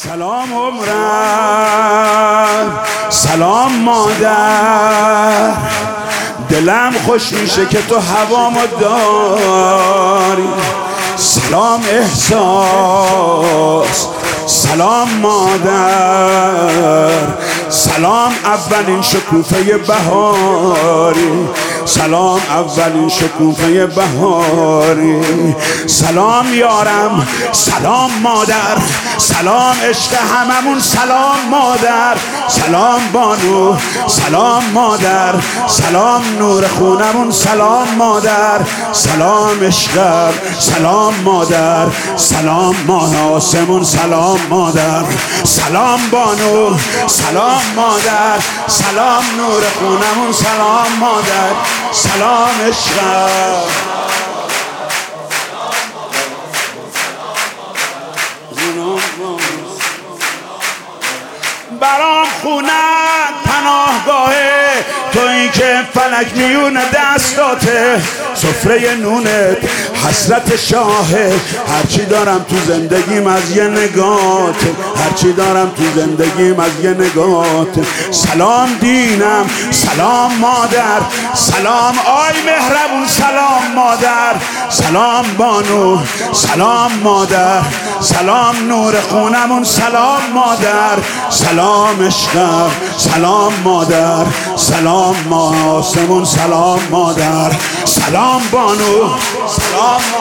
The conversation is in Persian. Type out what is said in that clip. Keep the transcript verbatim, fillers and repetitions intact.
سلام عمرم، سلام مادر، دلم خوش میشه که تو هوامو داری. سلام احساس، سلام مادر، سلام اولین شکوفه بهاری، سلام اولین شکوفه بهاری. سلام یارم، سلام مادر، سلام عشق هممون، سلام مادر، سلام بانو، سلام مادر، سلام نور خونمون، سلام مادر، سلام عشقم، سلام مادر، سلام ماه آسمون، سلام مادر، سلام بانو، سلام مادر، سلام نور خونمون، سلام مادر، سلام عشقم. برام خونت پناهگاهه، تویی که فلک میون دستاته، سفره نونت حسرت شاهه. هرچی دارم تو زندگیم از یه نگات، هرچی دارم تو زندگیم از یه نگات. سلام دینم، سلام مادر، سلام آی مهربون، سلام مادر، سلام بانو، سلام مادر، سلام نور خونمون، سلام مادر، سلام عشقم، سلام مادر، سلام ماه آسمون، سلام مادر، سلام بانو، سلام